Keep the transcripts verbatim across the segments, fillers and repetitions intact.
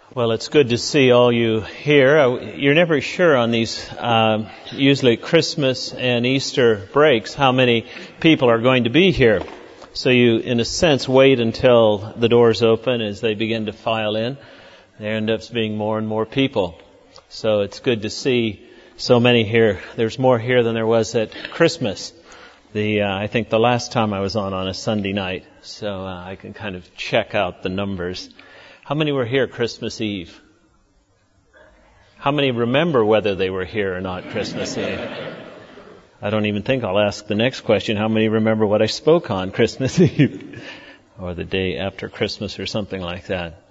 Well, it's good to see all you here. You're never sure on these, uh, usually Christmas and Easter breaks, how many people are going to be here. So you, in a sense, wait until the doors open as they begin to file in. There ends up being more and more people. So it's good to see so many here. There's more here than there was at Christmas. The uh, I think the last time I was on on a Sunday night, so uh, I can kind of check out the numbers. How many were here Christmas Eve? How many remember whether they were here or not Christmas Eve? I don't even think I'll ask the next question. How many remember what I spoke on Christmas Eve? Or the day after Christmas or something like that.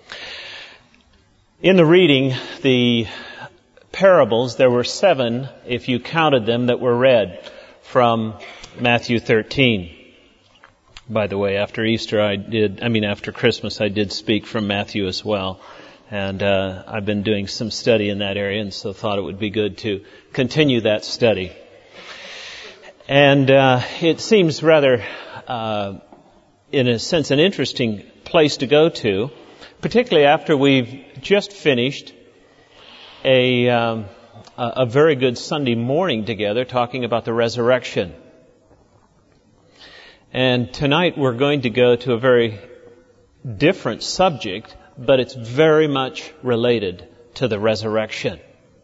In the reading, the parables, there were seven, if you counted them, that were read from Matthew thirteen. By the way, after Easter I did, I mean after Christmas I did speak from Matthew as well. And uh, I've been doing some study in that area, and so thought it would be good to continue that study. And uh, it seems rather, uh, in a sense, an interesting place to go to, particularly after we've just finished a, um, a very good Sunday morning together talking about the resurrection. And tonight we're going to go to a very different subject, but it's very much related to the resurrection.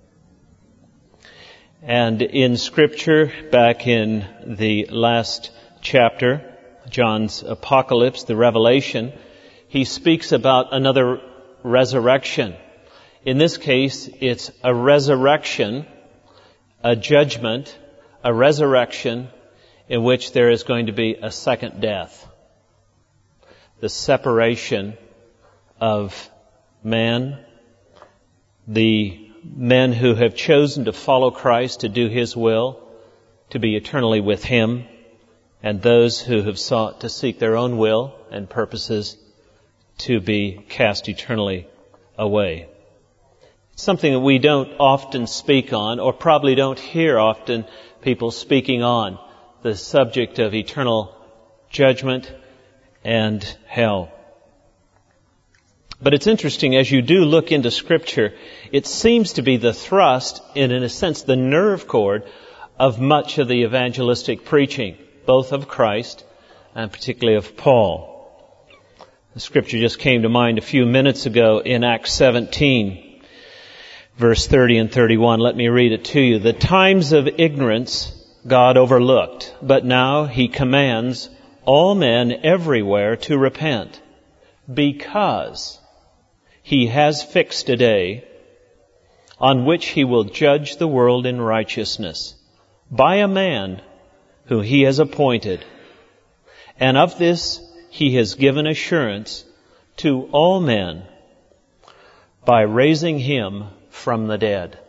And in Scripture, back in the last chapter, John's Apocalypse, the Revelation, he speaks about another resurrection. In this case, it's a resurrection, a judgment, a resurrection in which there is going to be a second death. The separation of man, the men who have chosen to follow Christ, to do His will, to be eternally with Him, and those who have sought to seek their own will and purposes to be cast eternally away. It's something that we don't often speak on, or probably don't hear often people speaking on, the subject of eternal judgment and hell. But it's interesting, as you do look into Scripture, it seems to be the thrust, and in a sense the nerve cord, of much of the evangelistic preaching, both of Christ and particularly of Paul. The Scripture just came to mind a few minutes ago in Acts seventeen, verse thirty and thirty-one. Let me read it to you. The times of ignorance God overlooked, but now He commands all men everywhere to repent, because He has fixed a day on which He will judge the world in righteousness by a man who He has appointed. And of this He has given assurance to all men by raising Him from the dead.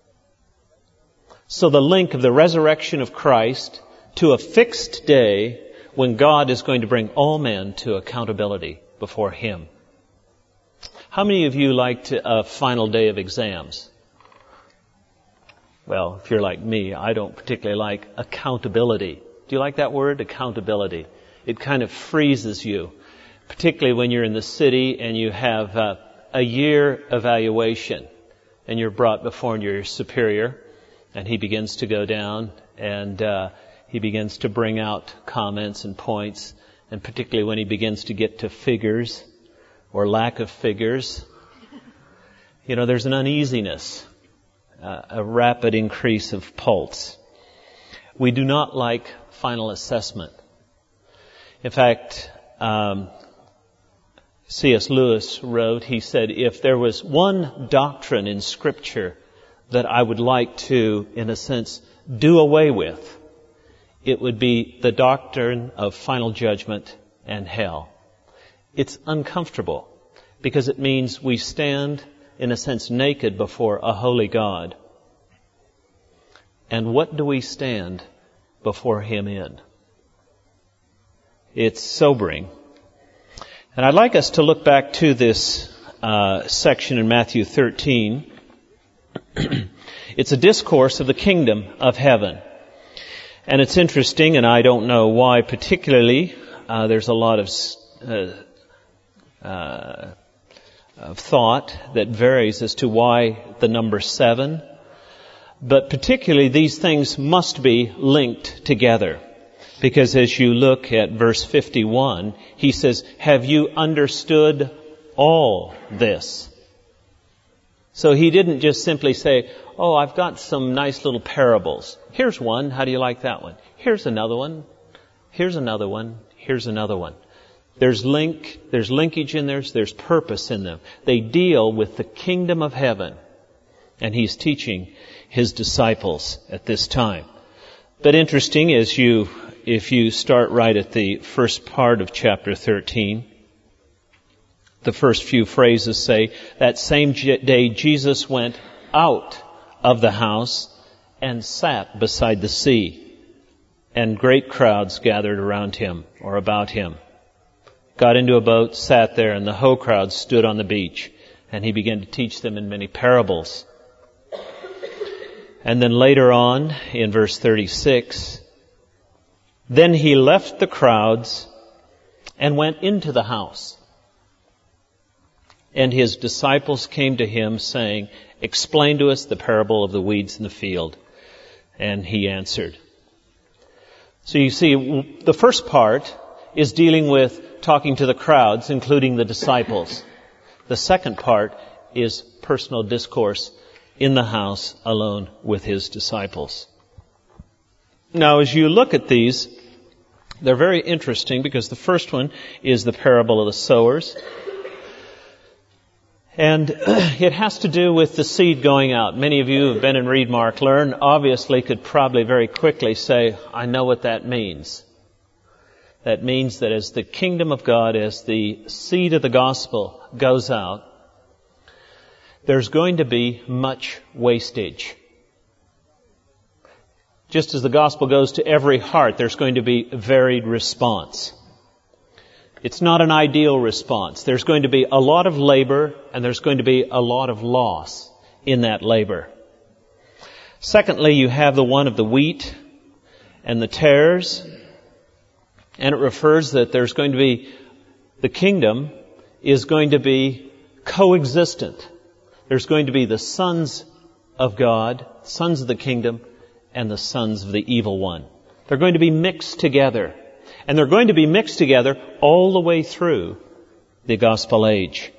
So the link of the resurrection of Christ to a fixed day when God is going to bring all men to accountability before Him. How many of you liked a final day of exams? Well, if you're like me, I don't particularly like accountability. Do you like that word, accountability? It kind of freezes you, particularly when you're in the city and you have uh, a year evaluation and you're brought before your superior. And he begins to go down, and uh, he begins to bring out comments and points, and particularly when he begins to get to figures or lack of figures, you know, there's an uneasiness, uh, a rapid increase of pulse. We do not like final assessment. In fact, um, C S Lewis wrote, he said, if there was one doctrine in Scripture that I would like to, in a sense, do away with, it would be the doctrine of final judgment and hell. It's uncomfortable because it means we stand, in a sense, naked before a holy God. And what do we stand before Him in? It's sobering. And I'd like us to look back to this uh, section in Matthew thirteen. It's a discourse of the kingdom of heaven. And it's interesting, and I don't know why particularly, uh, there's a lot of uh, uh, of thought that varies as to why the number seven. But particularly these things must be linked together. Because as you look at verse fifty-one, he says, have you understood all this? So he didn't just simply say, oh, I've got some nice little parables. Here's one. How do you like that one? Here's another one. Here's another one. Here's another one. There's link, there's linkage in there, there's purpose in them. They deal with the kingdom of heaven. And he's teaching his disciples at this time. But interesting is you, if you start right at the first part of chapter thirteen, the first few phrases say, that same day Jesus went out of the house and sat beside the sea, and great crowds gathered around him or about him. Got into a boat, sat there, and the whole crowd stood on the beach, and he began to teach them in many parables. And then later on, in verse thirty-six, then he left the crowds and went into the house. And his disciples came to him saying, explain to us the parable of the weeds in the field. And he answered. So you see, the first part is dealing with talking to the crowds, including the disciples. The second part is personal discourse in the house alone with his disciples. Now, as you look at these, they're very interesting because the first one is the parable of the sowers. And it has to do with the seed going out. Many of you who have been in Read, Mark, Learn obviously could probably very quickly say, I know what that means. That means that as the kingdom of God, as the seed of the gospel goes out, there's going to be much wastage. Just as the gospel goes to every heart, there's going to be varied response. It's not an ideal response. There's going to be a lot of labor, and there's going to be a lot of loss in that labor. Secondly, you have the one of the wheat and the tares, and it refers that there's going to be, the kingdom is going to be coexistent. There's going to be the sons of God, sons of the kingdom, and the sons of the evil one. They're going to be mixed together. And they're going to be mixed together all the way through the gospel age.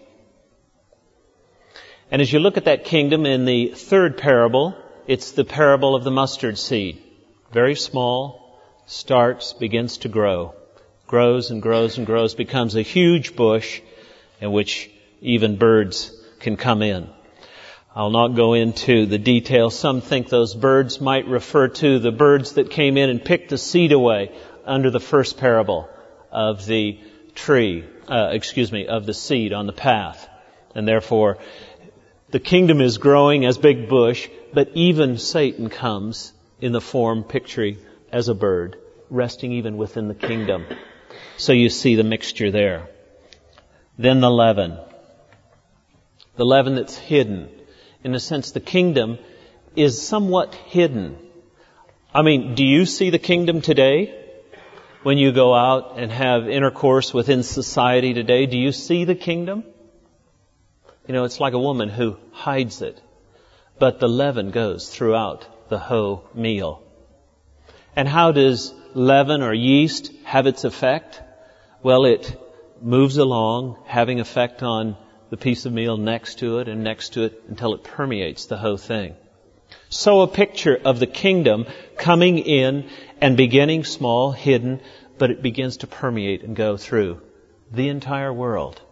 And as you look at that kingdom in the third parable, it's the parable of the mustard seed. Very small, starts, begins to grow. Grows and grows and grows, becomes a huge bush in which even birds can come in. I'll not go into the details. Some think those birds might refer to the birds that came in and picked the seed away under the first parable of the tree, uh, excuse me, of the seed on the path. And therefore, the kingdom is growing as big bush, but even Satan comes in the form, picturing as a bird, resting even within the kingdom. So you see the mixture there. Then the leaven. The leaven that's hidden. In a sense, the kingdom is somewhat hidden. I mean, do you see the kingdom today? When you go out and have intercourse within society today, do you see the kingdom? You know, it's like a woman who hides it. But the leaven goes throughout the whole meal. And how does leaven or yeast have its effect? Well, it moves along, having effect on the piece of meal next to it and next to it until it permeates the whole thing. So a picture of the kingdom coming in and beginning small, hidden, but it begins to permeate and go through the entire world.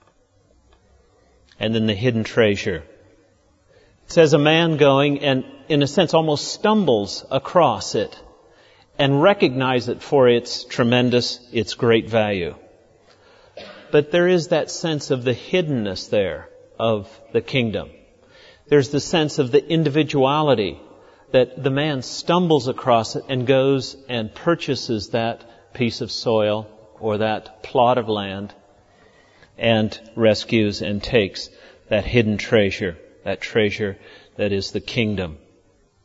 And then the hidden treasure. It says a man going and, in a sense, almost stumbles across it and recognizes it for its tremendous, its great value. But there is that sense of the hiddenness there of the kingdom. There's the sense of the individuality that the man stumbles across it and goes and purchases that piece of soil or that plot of land and rescues and takes that hidden treasure, that treasure that is the kingdom.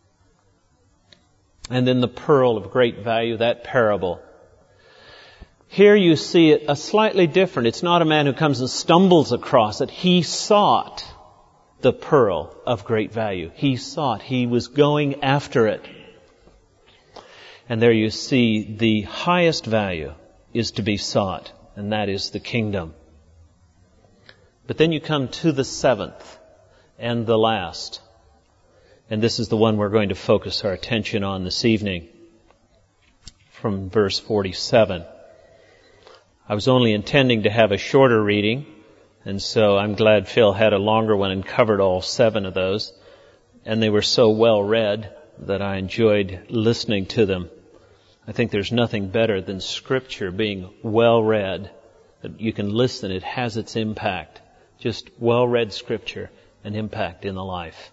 And then the pearl of great value, that parable. Here you see it a slightly different. It's not a man who comes and stumbles across it. He sought the pearl of great value. He sought. He was going after it. And there you see the highest value is to be sought, and that is the kingdom. But then you come to the seventh and the last. And this is the one we're going to focus our attention on this evening, from verse forty-seven. I was only intending to have a shorter reading, and so I'm glad Phil had a longer one and covered all seven of those. And they were so well read that I enjoyed listening to them. I think there's nothing better than Scripture being well read, that you can listen, it has its impact. Just well read Scripture, an impact in the life.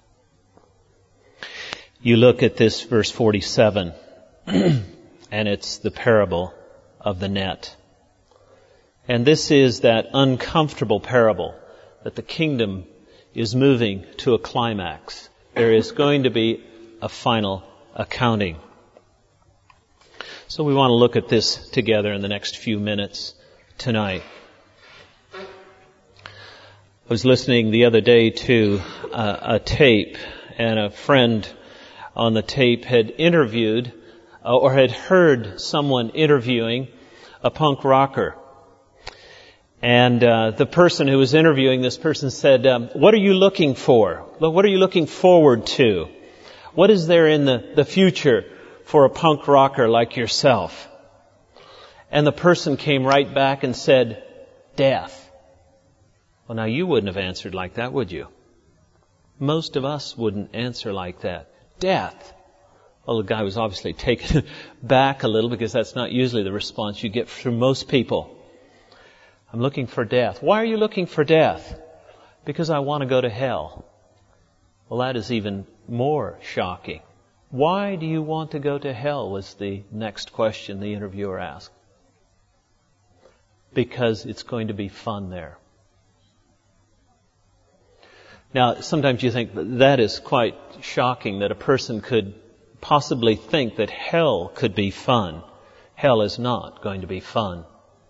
You look at this verse forty-seven, and it's the parable of the net. And this is that uncomfortable parable that the kingdom is moving to a climax. There is going to be a final accounting. So we want to look at this together in the next few minutes tonight. I was listening the other day to uh, a tape, and a friend on the tape had interviewed uh, or had heard someone interviewing a punk rocker. And uh, the person who was interviewing this person said, um, what are you looking for? What are you looking forward to? What is there in the, the future for a punk rocker like yourself? And the person came right back and said, death. Well, now you wouldn't have answered like that, would you? Most of us wouldn't answer like that. Death. Well, the guy was obviously taken back a little, because that's not usually the response you get from most people. I'm looking for death. Why are you looking for death? Because I want to go to hell. Well, that is even more shocking. Why do you want to go to hell, was the next question the interviewer asked. Because it's going to be fun there. Now, sometimes you think that, that is quite shocking, that a person could possibly think that hell could be fun. Hell is not going to be fun.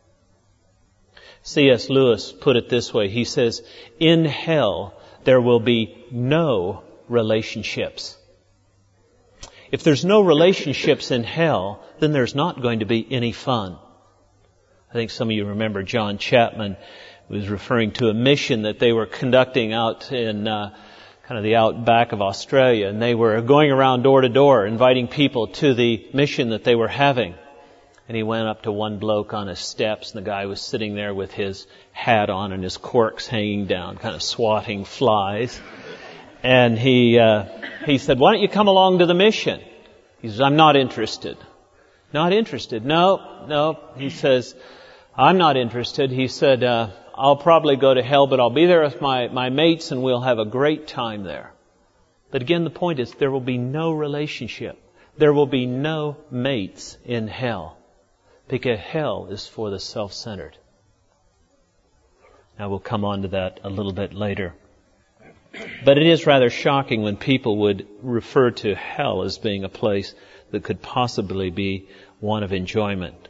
C S Lewis put it this way. He says, in hell, there will be no relationships. If there's no relationships in hell, then there's not going to be any fun. I think some of you remember John Chapman was referring to a mission that they were conducting out in uh, kind of the outback of Australia. And they were going around door to door, inviting people to the mission that they were having. And he went up to one bloke on his steps, and the guy was sitting there with his hat on and his corks hanging down, kind of swatting flies. And he uh, he said, why don't you come along to the mission? He says, I'm not interested. Not interested? No, no. He says, I'm not interested. He said, uh, I'll probably go to hell, but I'll be there with my, my mates, and we'll have a great time there. But again, the point is, there will be no relationship. There will be no mates in hell. Because hell is for the self-centered. Now we'll come on to that a little bit later. But it is rather shocking when people would refer to hell as being a place that could possibly be one of enjoyment.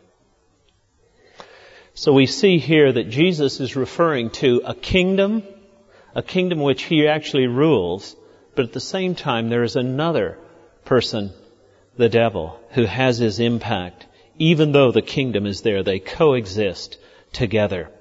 So we see here that Jesus is referring to a kingdom, a kingdom which He actually rules, but at the same time there is another person, the devil, who has his impact. Even though the kingdom is there, they coexist together.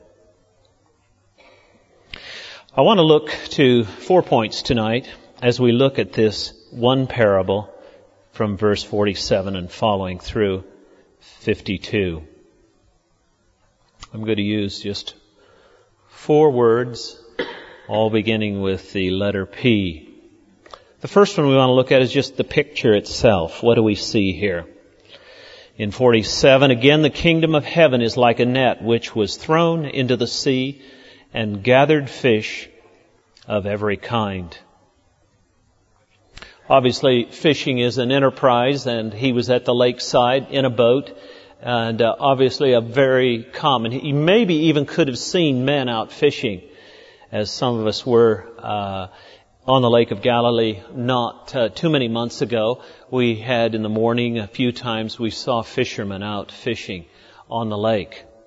I want to look to four points tonight as we look at this one parable from verse forty-seven and following through fifty-two. I'm going to use just four words, all beginning with the letter P. The first one we want to look at is just the picture itself. What do we see here? In forty-seven, again, the kingdom of heaven is like a net which was thrown into the sea and gathered fish of every kind. Obviously, fishing is an enterprise, and he was at the lakeside in a boat, and uh, obviously a very common. He maybe even could have seen men out fishing, as some of us were uh on the Lake of Galilee not uh, too many months ago. We had in the morning a few times we saw fishermen out fishing on the lake.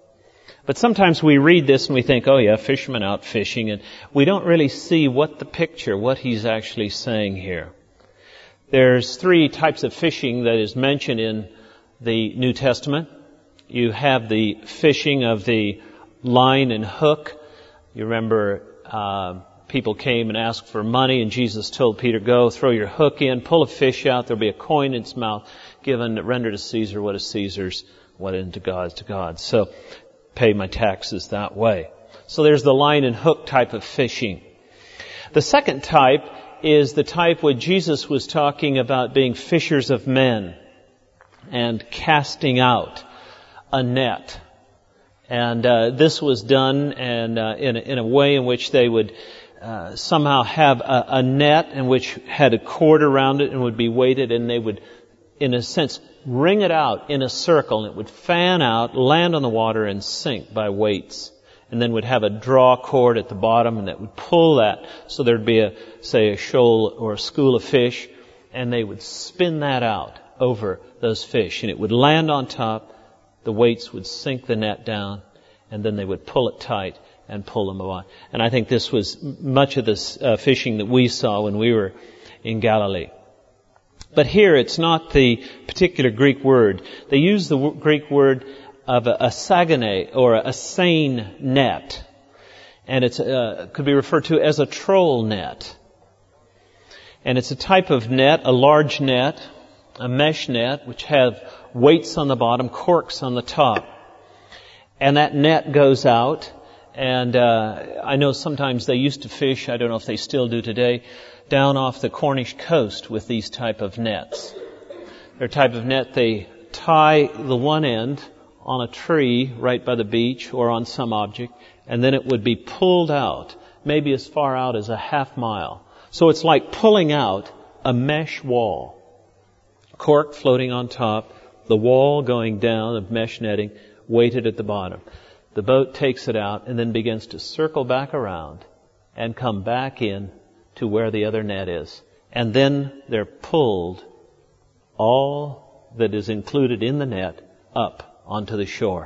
But sometimes we read this and we think, oh yeah, fishermen out fishing, and we don't really see what the picture, what he's actually saying here. There's three types of fishing that is mentioned in the New Testament. You have the fishing of the line and hook. You remember uh, people came and asked for money, and Jesus told Peter, go, throw your hook in, pull a fish out, there'll be a coin in its mouth, given, render to Caesar what is Caesar's, what is to God's to God. So, pay my taxes that way. So there's the line and hook type of fishing. The second type is the type where Jesus was talking about being fishers of men and casting out a net. And uh, this was done and uh, in, a, in a way in which they would uh, somehow have a, a net in which had a cord around it and would be weighted, and they would, in a sense, wring it out in a circle, and it would fan out, land on the water, and sink by weights. And then would have a draw cord at the bottom, and that would pull that. So there'd be a, say, a shoal or a school of fish, and they would spin that out over those fish, and it would land on top. The weights would sink the net down, and then they would pull it tight and pull them on. And I think this was much of this uh, fishing that we saw when we were in Galilee. But here it's not the particular Greek word. They use the w- Greek word of a, a sagane or a, a seine net. And it uh, could be referred to as a troll net. And it's a type of net, a large net, a mesh net, which have weights on the bottom, corks on the top. And that net goes out. And uh, I know sometimes they used to fish, I don't know if they still do today, down off the Cornish coast with these type of nets. They're a type of net they tie the one end on a tree right by the beach or on some object, and then it would be pulled out, maybe as far out as a half mile. So it's like pulling out a mesh wall. Cork floating on top, the wall going down of mesh netting, weighted at the bottom. The boat takes it out and then begins to circle back around and come back in to where the other net is. And then they're pulled, all that is included in the net, up onto the shore.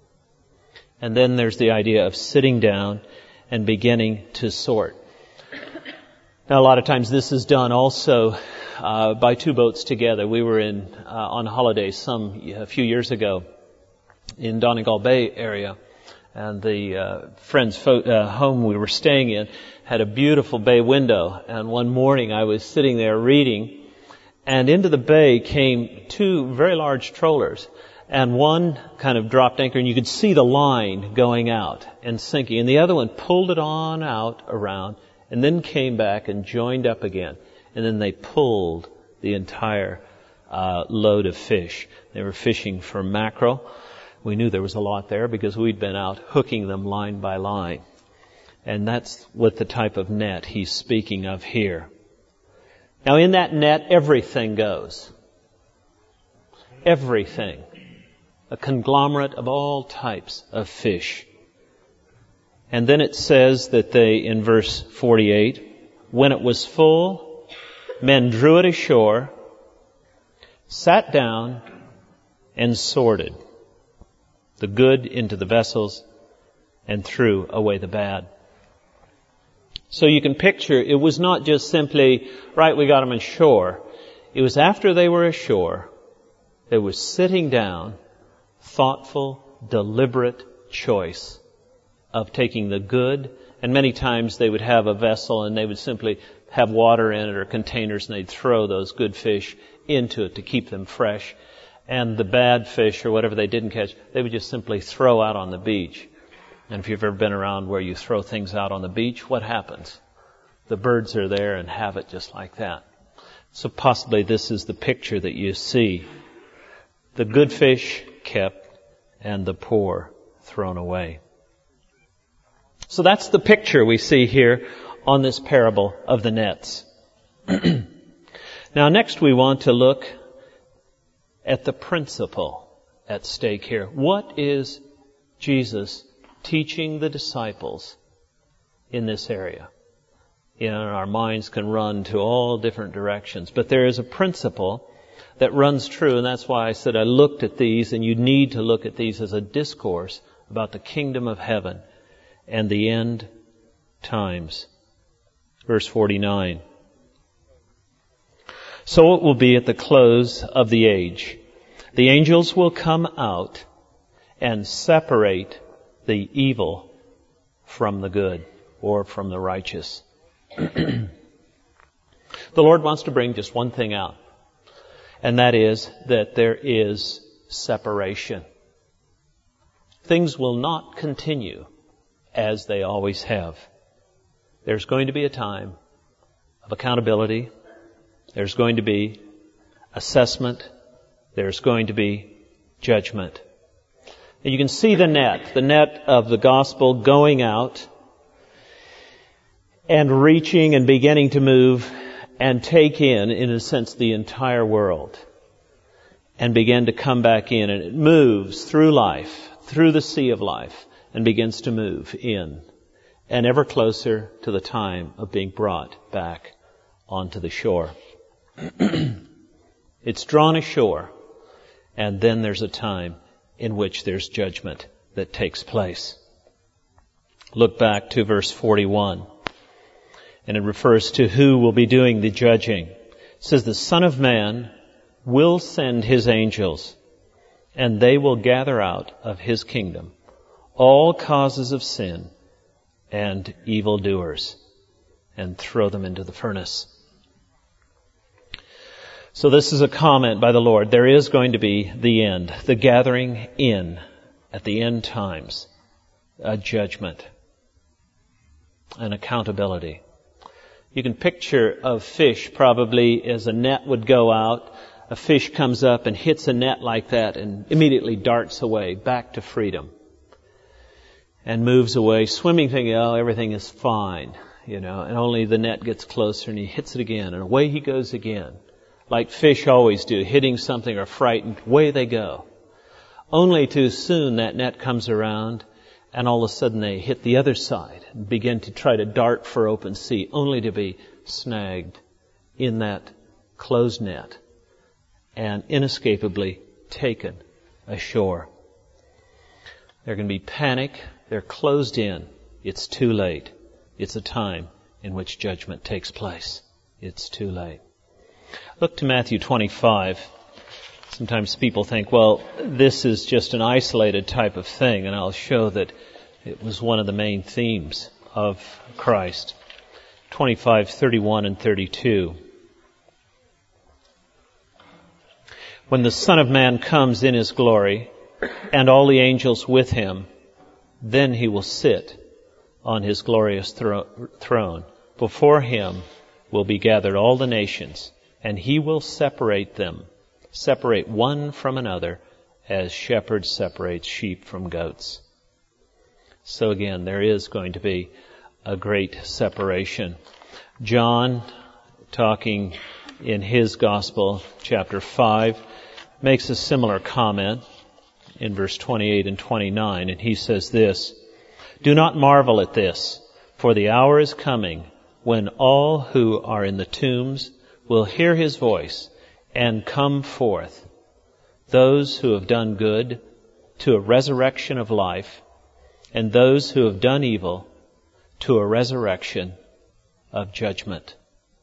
And then there's the idea of sitting down and beginning to sort. Now, a lot of times this is done also uh, by two boats together. We were in uh, on holiday some a few years ago in Donegal Bay area, and the uh, friend's fo- uh, home we were staying in had a beautiful bay window. And one morning I was sitting there reading, and into the bay came two very large trollers. And one kind of dropped anchor, and you could see the line going out and sinking. And the other one pulled it on out around, and then came back and joined up again. And then they pulled the entire uh, load of fish. They were fishing for mackerel. We knew there was a lot there because we'd been out hooking them line by line. And that's what the type of net he's speaking of here. Now, in that net, everything goes. Everything. A conglomerate of all types of fish. And then it says that they, in verse forty-eight, when it was full, men drew it ashore, sat down, and sorted the good into the vessels, and threw away the bad. So you can picture, it was not just simply, right, we got them ashore. It was after they were ashore, they were sitting down, thoughtful, deliberate choice of taking the good. And many times they would have a vessel and they would simply have water in it or containers, and they'd throw those good fish into it to keep them fresh. And the bad fish or whatever they didn't catch, they would just simply throw out on the beach. And if you've ever been around where you throw things out on the beach, what happens? The birds are there and have it just like that. So possibly this is the picture that you see. The good fish kept and the poor thrown away. So that's the picture we see here on this parable of the nets. Now next we want to look at the principle at stake here. What is Jesus teaching the disciples in this area? You know, our minds can run to all different directions, but there is a principle that runs true, and that's why I said I looked at these, and you need to look at these as a discourse about the kingdom of heaven and the end times. Verse forty-nine. So it will be at the close of the age. The angels will come out and separate the evil from the good, or from the righteous. The Lord wants to bring just one thing out, and that is that there is separation. Things will not continue as they always have. There's going to be a time of accountability. There's going to be assessment. There's going to be judgment. And you can see the net, the net of the gospel going out and reaching and beginning to move and take in, in a sense, the entire world and begin to come back in. And it moves through life, through the sea of life, and begins to move in and ever closer to the time of being brought back onto the shore. It's drawn ashore, and then there's a time in which there's judgment that takes place. Look back to verse forty-one, and it refers to who will be doing the judging. It says, the Son of Man will send His angels, and they will gather out of His kingdom all causes of sin and evildoers, and throw them into the furnace. So this is a comment by the Lord. There is going to be the end, the gathering in at the end times, a judgment, an accountability. You can picture a fish probably as a net would go out. A fish comes up and hits a net like that and immediately darts away back to freedom and moves away, swimming, thinking, oh, everything is fine, you know, and only the net gets closer and he hits it again and away he goes again. Like fish always do, hitting something or frightened, away they go. Only too soon that net comes around and all of a sudden they hit the other side and begin to try to dart for open sea, only to be snagged in that closed net and inescapably taken ashore. There can be panic. They're closed in. It's too late. It's a time in which judgment takes place. It's too late. Look to Matthew twenty-five. Sometimes people think, well, this is just an isolated type of thing, and I'll show that it was one of the main themes of Christ. twenty-five, thirty-one and thirty-two. When the Son of Man comes in His glory, and all the angels with Him, then He will sit on His glorious thro- throne. Before Him will be gathered all the nations, and He will separate them, separate one from another, as shepherds separate sheep from goats. So again, there is going to be a great separation. John, talking in his Gospel, chapter five, makes a similar comment in verse twenty-eight and twenty-nine, and he says this, do not marvel at this, for the hour is coming when all who are in the tombs will hear His voice and come forth, those who have done good to a resurrection of life, and those who have done evil to a resurrection of judgment.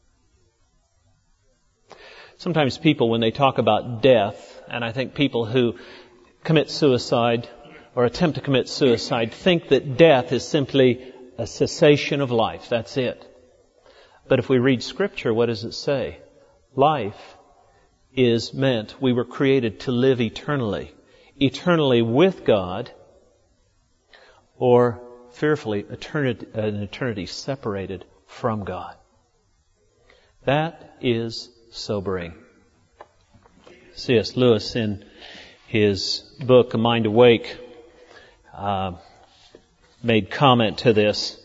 Sometimes people, when they talk about death, and I think people who commit suicide or attempt to commit suicide think that death is simply a cessation of life. That's it. But if we read Scripture, what does it say? Life is meant, we were created to live eternally. Eternally with God, or fearfully eternity, an eternity separated from God. That is sobering. C S Lewis, in his book, A Mind Awake, uh, made comment to this.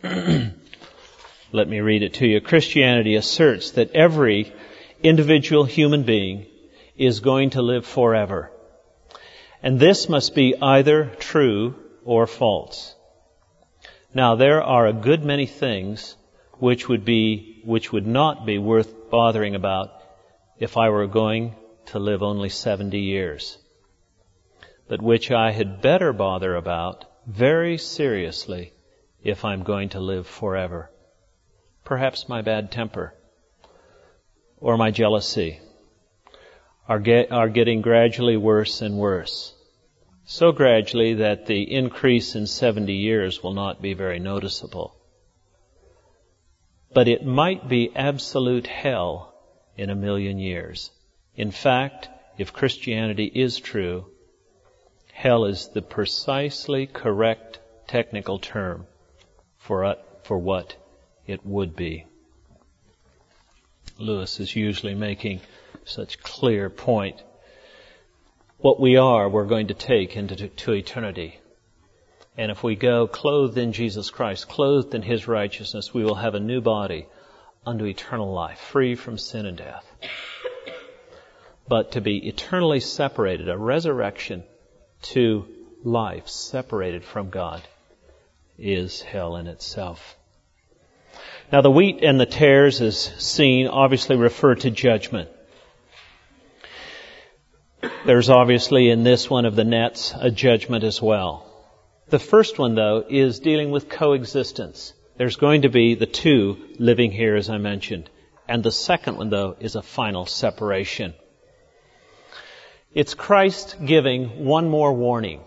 Let me read it to you. Christianity asserts that every individual human being is going to live forever. And this must be either true or false. Now, there are a good many things which would be, which would not be worth bothering about if I were going to live only seventy years. but which I had better bother about very seriously if I'm going to live forever. Perhaps my bad temper or my jealousy are, get, are getting gradually worse and worse. So gradually that the increase in seventy years will not be very noticeable. But it might be absolute hell in a million years. In fact, if Christianity is true, hell is the precisely correct technical term for, uh, for what it would be. Lewis is usually making such clear point. What we are, we're going to take into to eternity. And if we go clothed in Jesus Christ, clothed in His righteousness, we will have a new body unto eternal life, free from sin and death. But to be eternally separated, a resurrection to life separated from God, is hell in itself. Now the wheat and the tares, as seen, obviously refer to judgment. There's obviously in this one of the nets a judgment as well. The first one, though, is dealing with coexistence. There's going to be the two living here, as I mentioned. And the second one, though, is a final separation. It's Christ giving one more warning.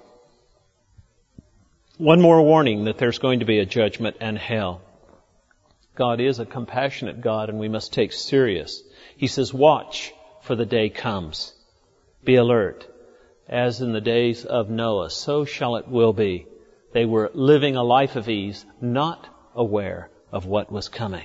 One more warning that there's going to be a judgment and hell. God is a compassionate God, and we must take serious. He says, watch, for the day comes. Be alert. As in the days of Noah, so shall it will be. They were living a life of ease, not aware of what was coming.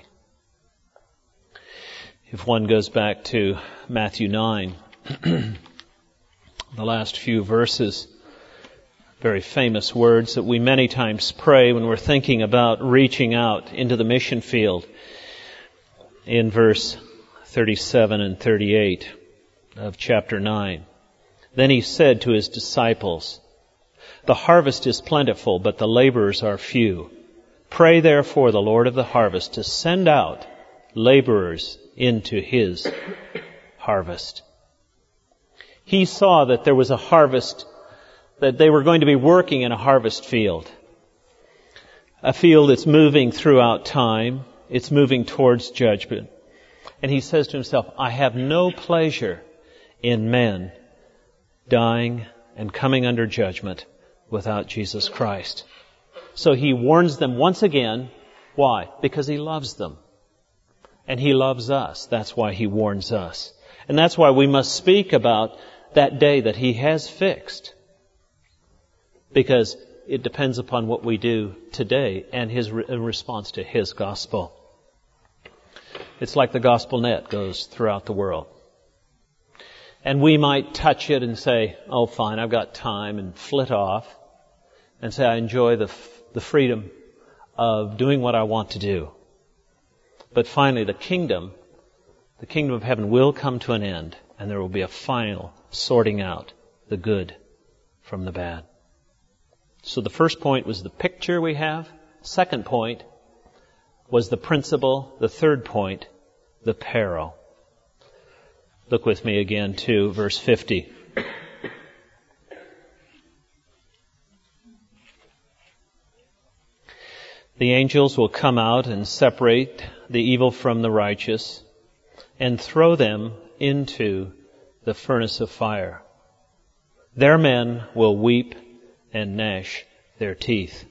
If one goes back to Matthew nine, the last few verses, very famous words that we many times pray when we're thinking about reaching out into the mission field, in verse thirty-seven and thirty-eight of chapter nine. Then He said to His disciples, the harvest is plentiful, but the laborers are few. Pray therefore the Lord of the harvest to send out laborers into His harvest. He saw that there was a harvest, that they were going to be working in a harvest field. A field that's moving throughout time. It's moving towards judgment. And He says to Himself, I have no pleasure in men dying and coming under judgment without Jesus Christ. So He warns them once again. Why? Because He loves them. And He loves us. That's why He warns us. And that's why we must speak about that day that He has fixed. Because it depends upon what we do today and His re- in response to His gospel. It's like the gospel net goes throughout the world. And we might touch it and say, oh fine, I've got time, and flit off and say, I enjoy the f- the freedom of doing what I want to do. But finally the kingdom, the kingdom of heaven will come to an end, and there will be a final sorting out the good from the bad. So the first point was the picture we have. Second point was the principle. The third point, the peril. Look with me again to verse fifty. The angels will come out and separate the evil from the righteous and throw them into the furnace of fire. Their men will weep and gnash their teeth.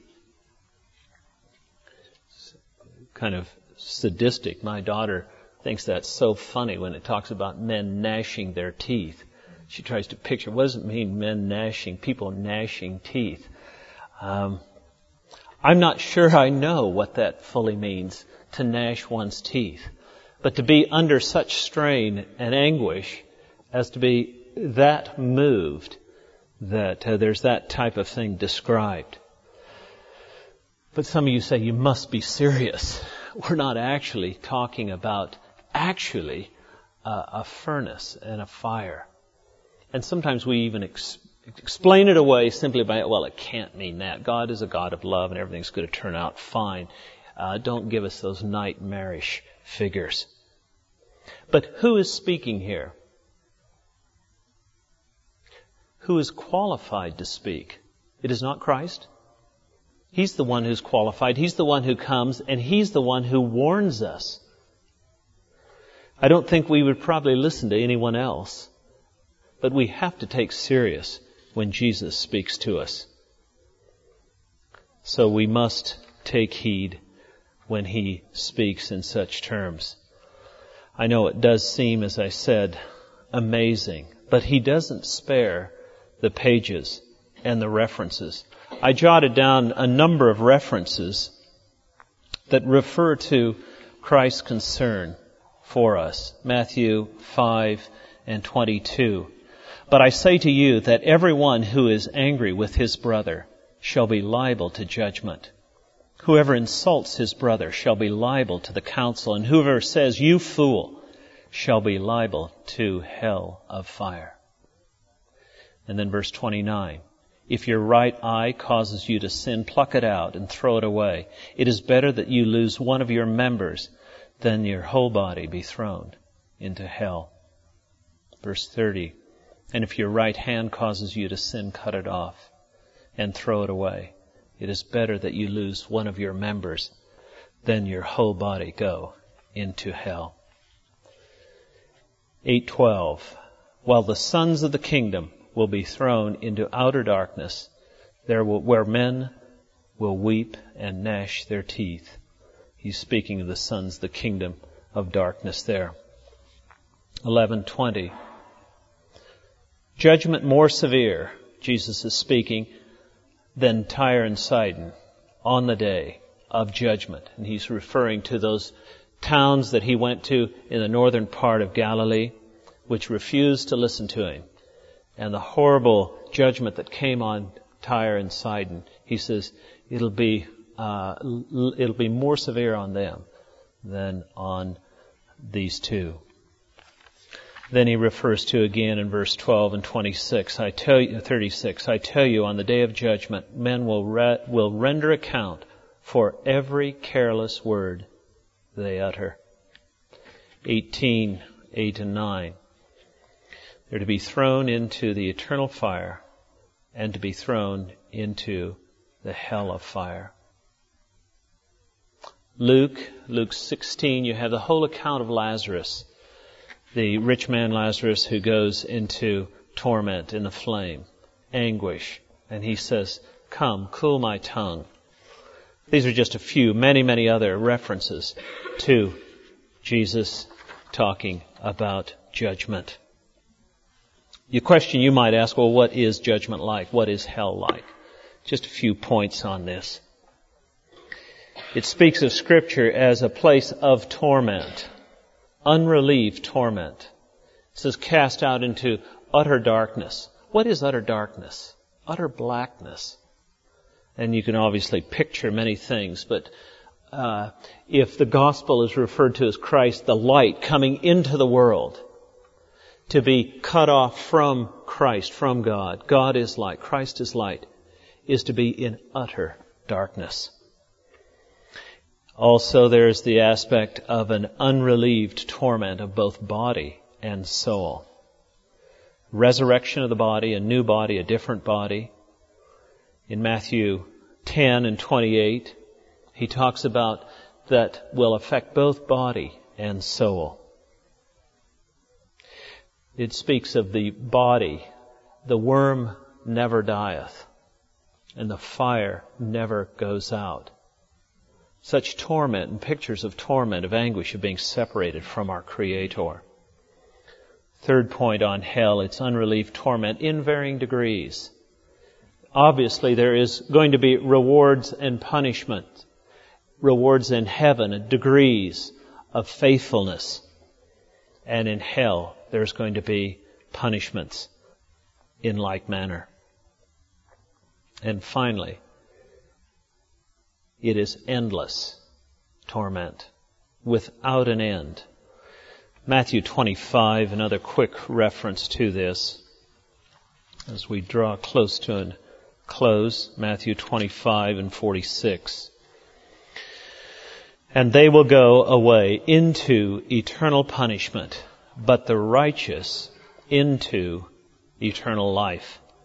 Kind of sadistic. My daughter thinks that's so funny when it talks about men gnashing their teeth. She tries to picture, what does it mean, men gnashing, people gnashing teeth? Um, I'm not sure I know what that fully means, to gnash one's teeth. But to be under such strain and anguish as to be that moved, that uh, there's that type of thing described. But some of you say, you must be serious. We're not actually talking about actually uh, a furnace and a fire. And sometimes we even ex- explain it away simply by, well, it can't mean that. God is a God of love and everything's going to turn out fine. Uh, don't give us those nightmarish figures. But who is speaking here? who is qualified to speak? It is not Christ. He's the one who's qualified. He's the one who comes, and He's the one who warns us. I don't think we would probably listen to anyone else, but we have to take serious when Jesus speaks to us. So we must take heed when He speaks in such terms. I know it does seem, as I said, amazing, but He doesn't spare the pages and the references. I jotted down a number of references that refer to Christ's concern for us. Matthew five and twenty-two. But I say to you that everyone who is angry with his brother shall be liable to judgment. Whoever insults his brother shall be liable to the council, and whoever says, "You fool," shall be liable to hell of fire. And then verse twenty-nine. If your right eye causes you to sin, pluck it out and throw it away. It is better that you lose one of your members than your whole body be thrown into hell. Verse thirty. And if your right hand causes you to sin, cut it off and throw it away. It is better that you lose one of your members than your whole body go into hell. eight twelve. While the sons of the kingdom will be thrown into outer darkness, there will, where men will weep and gnash their teeth. He's speaking of the sons of the kingdom of darkness there. eleven twenty. Judgment more severe, Jesus is speaking, than Tyre and Sidon on the day of judgment. And He's referring to those towns that He went to in the northern part of Galilee, which refused to listen to Him. And the horrible judgment that came on Tyre and Sidon, He says, it'll be uh, it'll be more severe on them than on these two. Then He refers to again in verse twelve and twenty-six. I tell you, thirty-six. I tell you, on the day of judgment, men will re- will render account for every careless word they utter. Eighteen, eight and nine. They're to be thrown into the eternal fire and to be thrown into the hell of fire. Luke, Luke sixteen, you have the whole account of Lazarus, the rich man Lazarus who goes into torment in the flame, anguish. And he says, "Come, cool my tongue." These are just a few, many, many other references to Jesus talking about judgment. The question you might ask, well, what is judgment like? What is hell like? Just a few points on this. It speaks of Scripture as a place of torment, unrelieved torment. It says cast out into utter darkness. What is utter darkness? Utter blackness. And you can obviously picture many things, but uh, if the gospel is referred to as Christ, the light coming into the world, to be cut off from Christ, from God, God is light, Christ is light, is to be in utter darkness. Also, there is the aspect of an unrelieved torment of both body and soul. Resurrection of the body, a new body, a different body. In Matthew ten and twenty-eight, he talks about that will affect both body and soul. It speaks of the body. The worm never dieth, and the fire never goes out. Such torment and pictures of torment, of anguish, of being separated from our Creator. Third point on hell, it's unrelieved torment in varying degrees. Obviously, there is going to be rewards and punishment. Rewards in heaven and degrees of faithfulness. And in hell, there's going to be punishments in like manner. And finally, it is endless torment, without an end. Matthew twenty-five, another quick reference to this. As we draw close to a close, Matthew twenty-five and forty-six. And they will go away into eternal punishment, but the righteous into eternal life.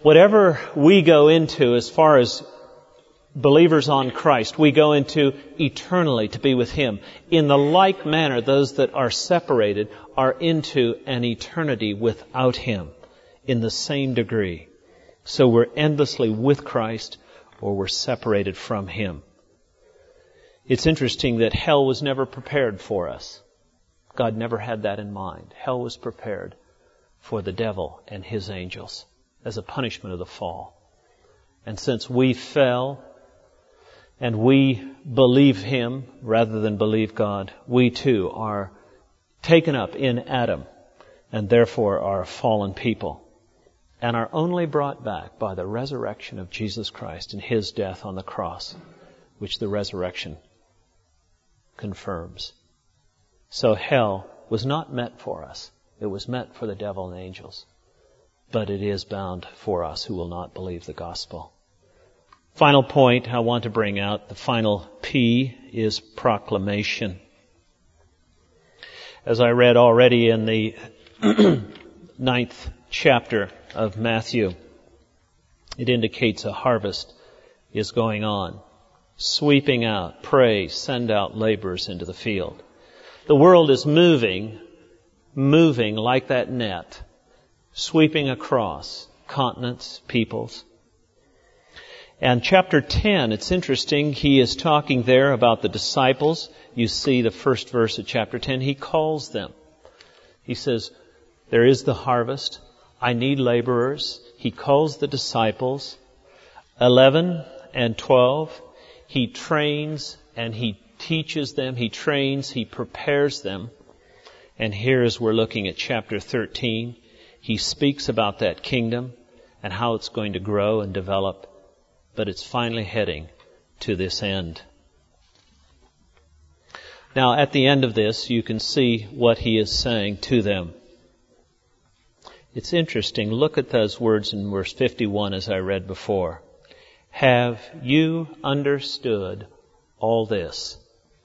Whatever we go into as far as believers on Christ, we go into eternally to be with Him. In the like manner, those that are separated are into an eternity without Him in the same degree. So we're endlessly with Christ or we're separated from Him. It's interesting that hell was never prepared for us. God never had that in mind. Hell was prepared for the devil and his angels as a punishment of the fall. And since we fell and we believe Him rather than believe God, we too are taken up in Adam and therefore are a fallen people and are only brought back by the resurrection of Jesus Christ and His death on the cross, which the resurrection confirms. So hell was not meant for us. It was meant for the devil and angels. But it is bound for us who will not believe the gospel. Final point I want to bring out, the final P, is proclamation. As I read already in the ninth chapter of Matthew, it indicates a harvest is going on. Sweeping out, pray, send out laborers into the field. The world is moving, moving like that net, sweeping across continents, peoples. And chapter ten, it's interesting, he is talking there about the disciples. You see the first verse of chapter ten, he calls them. He says, there is the harvest. I need laborers. He calls the disciples. eleven and twelve, he trains and he teaches them, he trains, he prepares them. And here as we're looking at chapter thirteen, he speaks about that kingdom and how it's going to grow and develop, but it's finally heading to this end. Now, at the end of this, you can see what he is saying to them. It's interesting. Look at those words in verse fifty-one as I read before. Have you understood all this?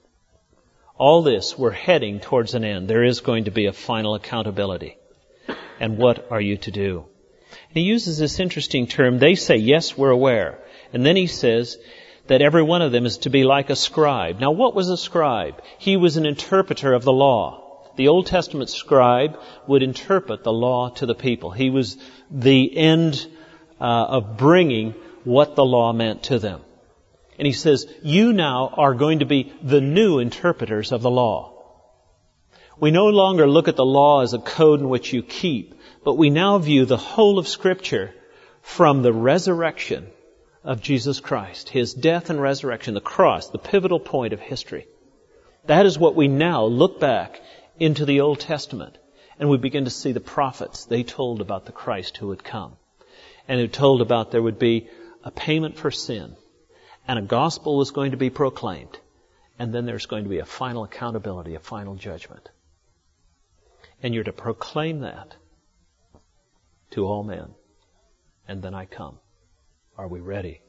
All this, we're heading towards an end. There is going to be a final accountability. And what are you to do? And he uses this interesting term. They say, yes, we're aware. And then he says that every one of them is to be like a scribe. Now, what was a scribe? He was an interpreter of the law. The Old Testament scribe would interpret the law to the people. He was the end uh, of bringing what the law meant to them. And he says, you now are going to be the new interpreters of the law. We no longer look at the law as a code in which you keep, but we now view the whole of Scripture from the resurrection of Jesus Christ, His death and resurrection, the cross, the pivotal point of history. That is what we now look back into the Old Testament, and we begin to see the prophets. They told about the Christ who would come, and who told about there would be a payment for sin, and a gospel was going to be proclaimed, and then there's going to be a final accountability, a final judgment. And you're to proclaim that to all men. And then I come. Are we ready?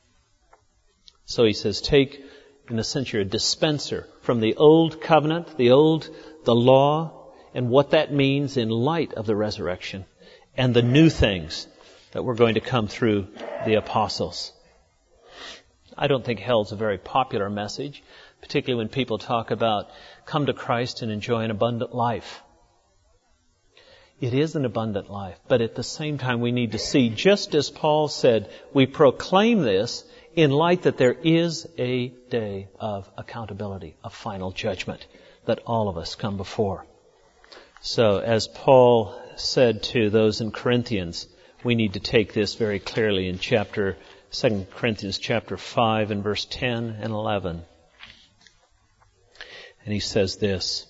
So he says, take, in a sense, you're a dispenser from the old covenant, the old, the law, and what that means in light of the resurrection, and the new things that were going to come through the apostles. I don't think hell's a very popular message, particularly when people talk about come to Christ and enjoy an abundant life. It is an abundant life, but at the same time we need to see, just as Paul said, we proclaim this in light that there is a day of accountability, a final judgment that all of us come before. So as Paul said to those in Corinthians, we need to take this very clearly in chapter Second Corinthians chapter five and verse ten and eleven. And he says this.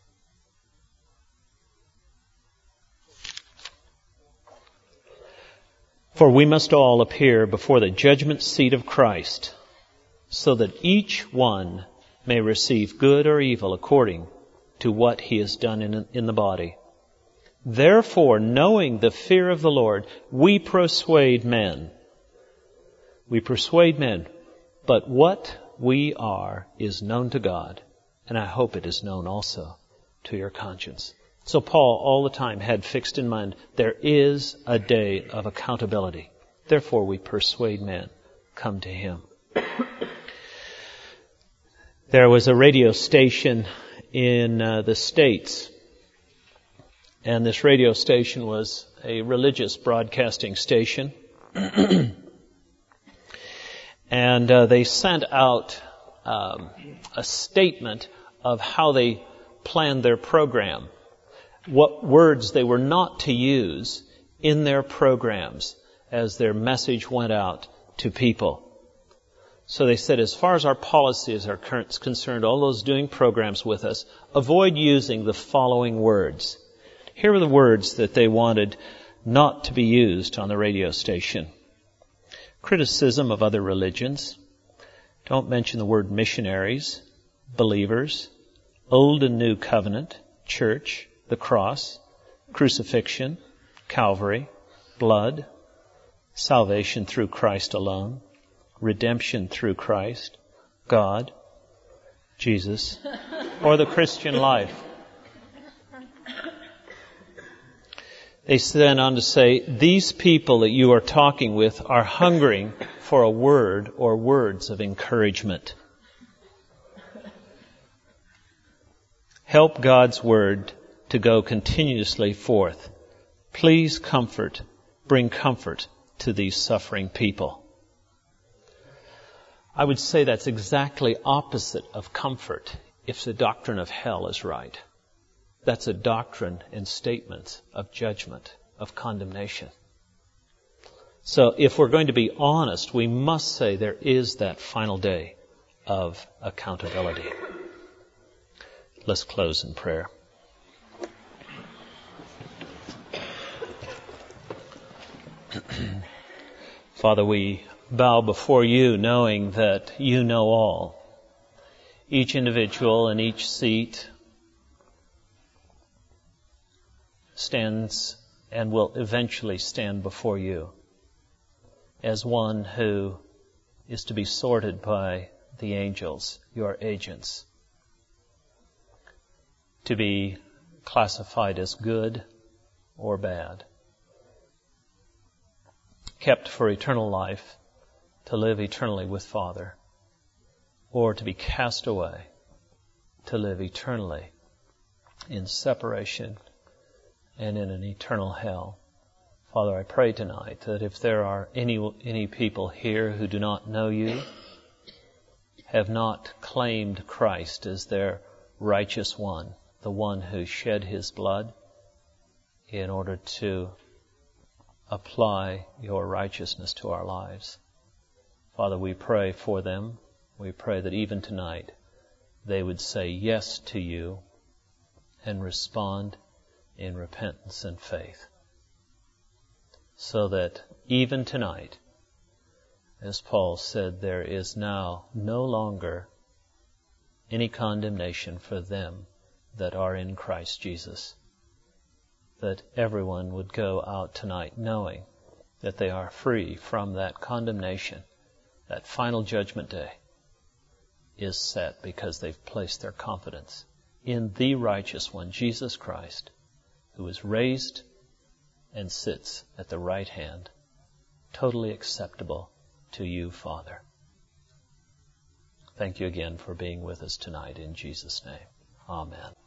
For we must all appear before the judgment seat of Christ, so that each one may receive good or evil according to what he has done in, in the body. Therefore, knowing the fear of the Lord, we persuade men. We persuade men, but what we are is known to God, and I hope it is known also to your conscience. So Paul all the time had fixed in mind, there is a day of accountability. Therefore we persuade men, come to him. There was a radio station in uh, the States, and this radio station was a religious broadcasting station. And uh, they sent out um, a statement of how they planned their program, what words they were not to use in their programs as their message went out to people. So they said, as far as our policies are concerned, all those doing programs with us, avoid using the following words. Here were the words that they wanted not to be used on the radio station. Criticism of other religions. Don't mention the word missionaries, believers, Old and New Covenant, church, the cross, crucifixion, Calvary, blood, salvation through Christ alone, redemption through Christ, God, Jesus, or the Christian life. They went on to say, these people that you are talking with are hungering for a word or words of encouragement. Help God's word to go continuously forth. Please comfort, bring comfort to these suffering people. I would say that's exactly opposite of comfort if the doctrine of hell is right. That's a doctrine and statement of judgment, of condemnation. So if we're going to be honest, we must say there is that final day of accountability. Let's close in prayer. Father, we bow before you knowing that you know all. Each individual in each seat stands and will eventually stand before you as one who is to be sorted by the angels, your agents, to be classified as good or bad, kept for eternal life, to live eternally with Father, or to be cast away, to live eternally in separation and in an eternal hell. Father, I pray tonight that if there are any any people here who do not know you, have not claimed Christ as their righteous one, the one who shed his blood in order to apply your righteousness to our lives, Father, we pray for them. We pray that even tonight they would say yes to you and respond in repentance and faith. So that even tonight, as Paul said, there is now no longer any condemnation for them that are in Christ Jesus. That everyone would go out tonight knowing that they are free from that condemnation. That final judgment day is set because they've placed their confidence in the righteous one, Jesus Christ, who is raised and sits at the right hand, totally acceptable to you, Father. Thank you again for being with us tonight in Jesus' name. Amen.